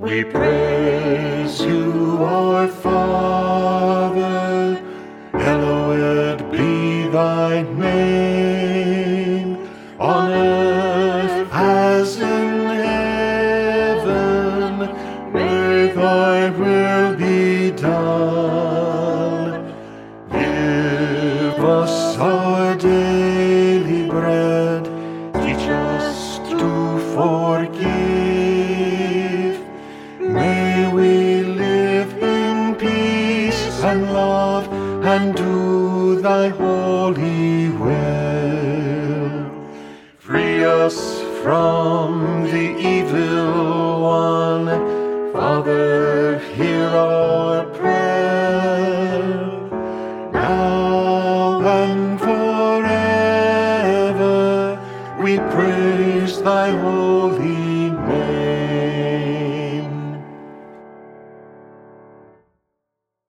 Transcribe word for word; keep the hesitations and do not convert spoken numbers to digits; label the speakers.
Speaker 1: We praise you, our Father, hallowed be thy name, on earth as in heaven, may thy will be done. Give us our daily bread, teach us to forgive. May we live in peace and love and do thy holy will. Free us from the evil one. Father, hear our prayer. Now and forever we praise thy holy